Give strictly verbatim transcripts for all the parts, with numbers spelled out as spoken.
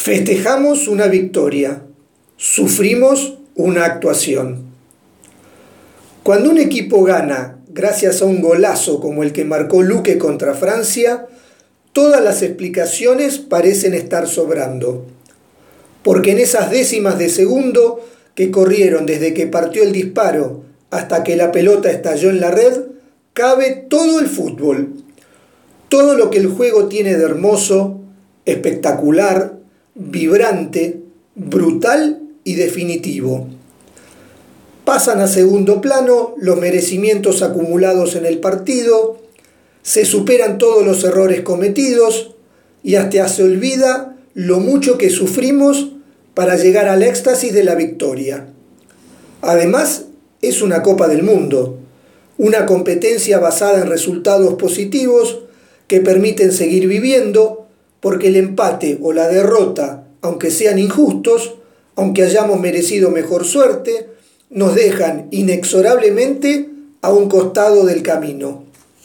Festejamos una victoria, sufrimos una actuación. Cuando un equipo gana gracias a un golazo como el que marcó Luque contra Francia, todas las explicaciones parecen estar sobrando. Porque en esas décimas de segundo que corrieron desde que partió el disparo hasta que la pelota estalló en la red, cabe todo el fútbol. Todo lo que el juego tiene de hermoso, espectacular, vibrante, brutal y definitivo. Pasan a segundo plano los merecimientos acumulados en el partido, se superan todos los errores cometidos y hasta se olvida lo mucho que sufrimos para llegar al éxtasis de la victoria. Además, es una Copa del Mundo, una competencia basada en resultados positivos que permiten seguir viviendo, porque el empate o la derrota, aunque sean injustos, aunque hayamos merecido mejor suerte, nos dejan inexorablemente a un costado del camino.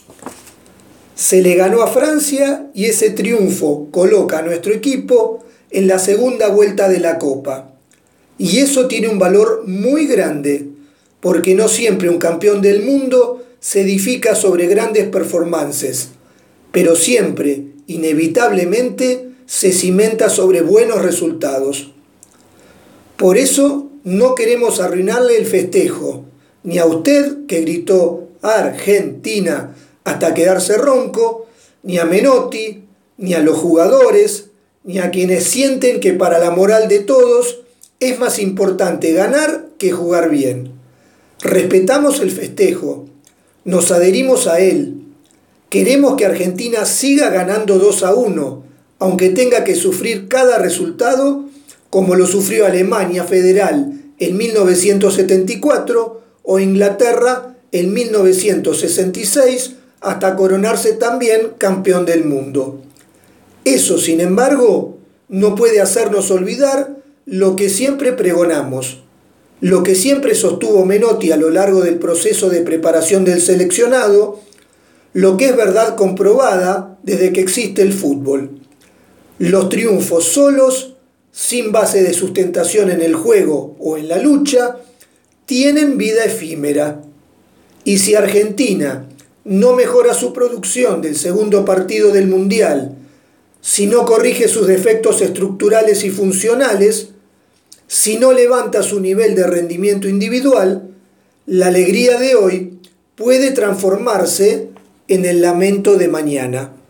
Se le ganó a Francia y ese triunfo coloca a nuestro equipo en la segunda vuelta de la Copa. Y eso tiene un valor muy grande, porque no siempre un campeón del mundo se edifica sobre grandes performances, pero siempre, inevitablemente, se cimenta sobre buenos resultados. Por eso no queremos arruinarle el festejo, ni a usted que gritó Argentina hasta quedarse ronco, ni a Menotti, ni a los jugadores, ni a quienes sienten que para la moral de todos es más importante ganar que jugar bien. Respetamos el festejo, nos adherimos a él. Queremos que Argentina siga ganando dos a uno, aunque tenga que sufrir cada resultado como lo sufrió Alemania Federal en mil novecientos setenta y cuatro o Inglaterra en mil novecientos sesenta y seis hasta coronarse también campeón del mundo. Eso, sin embargo, no puede hacernos olvidar lo que siempre pregonamos, lo que siempre sostuvo Menotti a lo largo del proceso de preparación del seleccionado, lo que es verdad comprobada desde que existe el fútbol. Los triunfos solos, sin base de sustentación en el juego o en la lucha, tienen vida efímera. Y si Argentina no mejora su producción del segundo partido del Mundial, si no corrige sus defectos estructurales y funcionales, si no levanta su nivel de rendimiento individual, la alegría de hoy puede transformarse en el lamento de mañana.